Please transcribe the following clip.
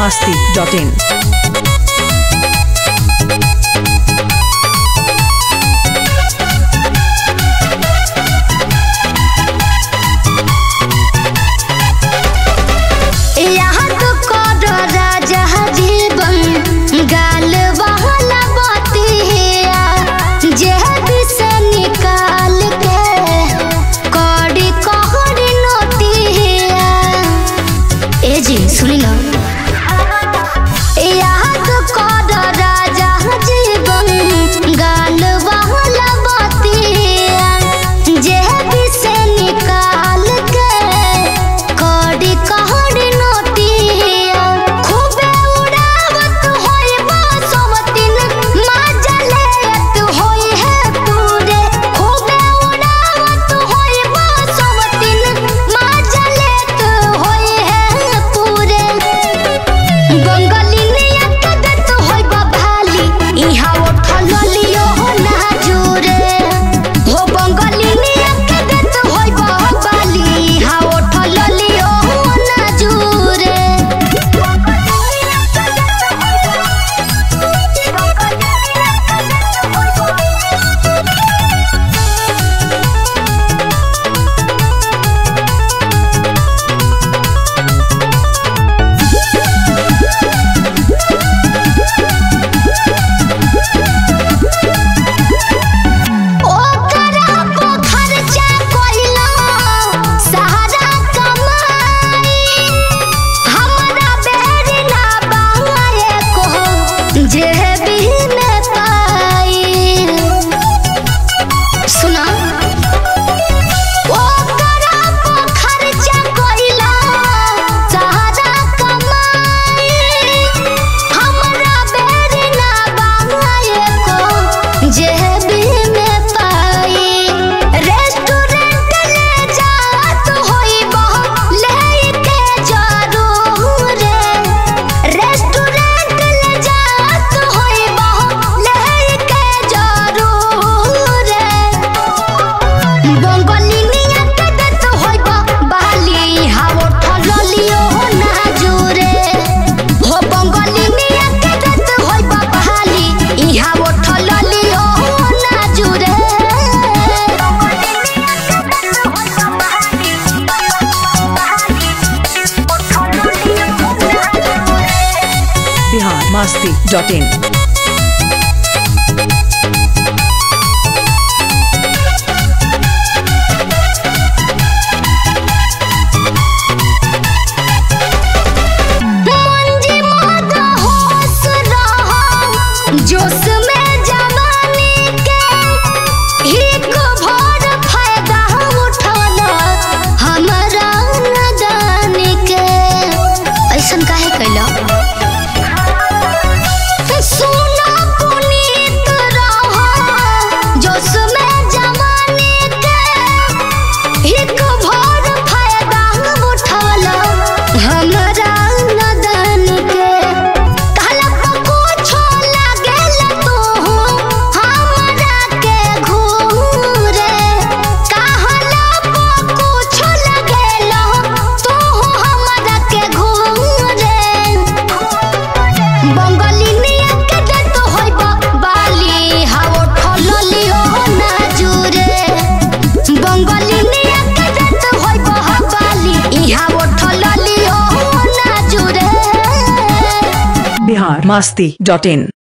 biharmasti.in सुनी ना याद कर राजा जीवन गाल वाला बतिया जे भी से निकाल के कड़ी कहड़ी नोटिया खूबे उड़ावत होई बसवतिन मजा लेत होई है पूरे खूबे उड़ावत होई बसवतिन मजा लेत होई है बंगालिनिया के देत होई बभाली इहा उठल लियो ना जुरे हो बंगालिनिया के देत होई बभाली इहा उठल लियो ना जुरे biharmasti.in जोश में जवानी के हिक भर फायदा उठवला हमरा नदानी के ऐसन काहे कैला सुना पुनीत रहा जोश में जवानी के हिक भर फायदा उठवला हमरा नदानी के biharmasti.in